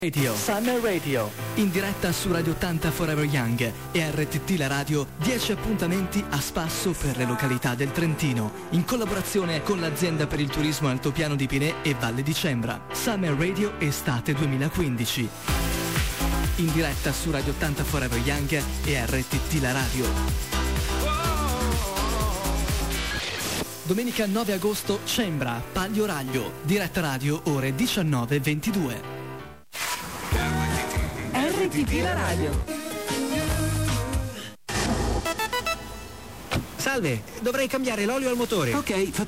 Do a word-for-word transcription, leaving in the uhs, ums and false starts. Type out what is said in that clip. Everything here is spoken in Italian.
Radio, Summer Radio, in diretta su Radio ottanta Forever Young e R T T La Radio, dieci appuntamenti a spasso per le località del Trentino, in collaborazione con l'azienda per il turismo Altopiano di Pinè e Valle di Cembra. Summer Radio Estate duemilaquindici. In diretta su Radio ottanta Forever Young e R T T La Radio. Domenica nove agosto, Cembra, Paglio Raglio, diretta radio ore diciannove e ventidue. R T T La Radio. Salve, dovrei cambiare l'olio al motore. Ok, facciamo